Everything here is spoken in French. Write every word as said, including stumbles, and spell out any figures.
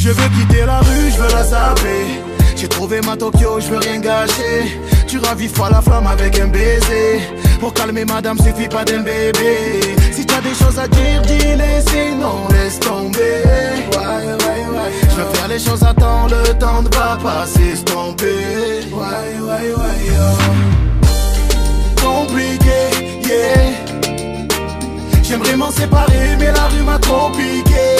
Je veux quitter la rue, je veux la zapper. J'ai trouvé ma Tokyo, je veux rien gâcher. Tu ravives pas la flamme avec un baiser. Pour calmer madame, suffit pas d'un bébé. Si t'as des choses à dire, dis-les, sinon laisse tomber. Ouais, ouais, ouais. Je veux faire les choses à temps, le temps ne va pas s'estomper. Ouais, ouais, ouais, yo. Compliqué, yeah. J'aimerais m'en séparer, mais la rue m'a trop piqué.